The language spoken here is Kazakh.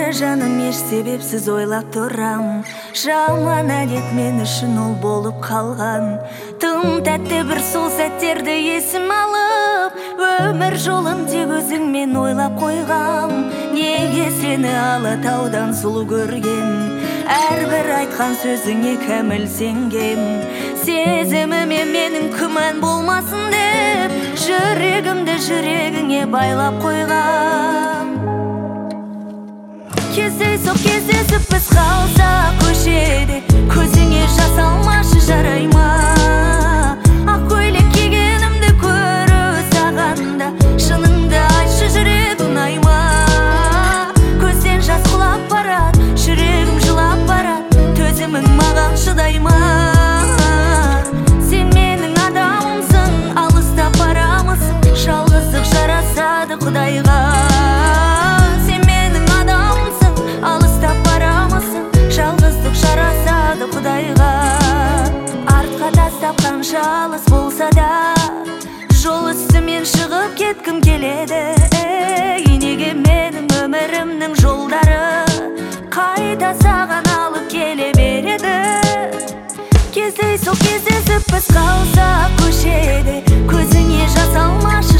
жаным, еш себепсіз ойлап тұрам. Жаман әдет мен үшін ол болып қалған. Тым тәтті бір сол сәттерді есім алып, өмір жолын тек өзіңмен ойлап қойғам. Неге сені Алатаудан сұлу көрген, әрбір айтқан сөзіңе кәміл сенгем. Сезіміме менің күмән болмасын деп, жүрегімді жүрегіңе байлап қойғам. Кездейсоқ кездесіп біз қалсақ көшеде, көзіңе жас алмашы жарай ма? Ақ көйлек кигенімді көру сағанда, шыныңды айтшы жүрек ұнай ма? Көзден жас құлап барат, жүрегім жылап барат, төзімің маған шыдай ма? Сен менің адамымсың, алыстап барамысың, жалғыздық жарасады Құдайға. Сен менің адамымсың, алыстап барамысың, жалғыздық жарасады Құдайға. Артқа тастап қанша алыс болса да, жол үстімен шығып кеткім келеді. Неге менің өмірімнің жолдары қайта саған алып келе береді? Кездейсоқ кездесіп біз қалсақ көшеде, көзіңе жас алмашы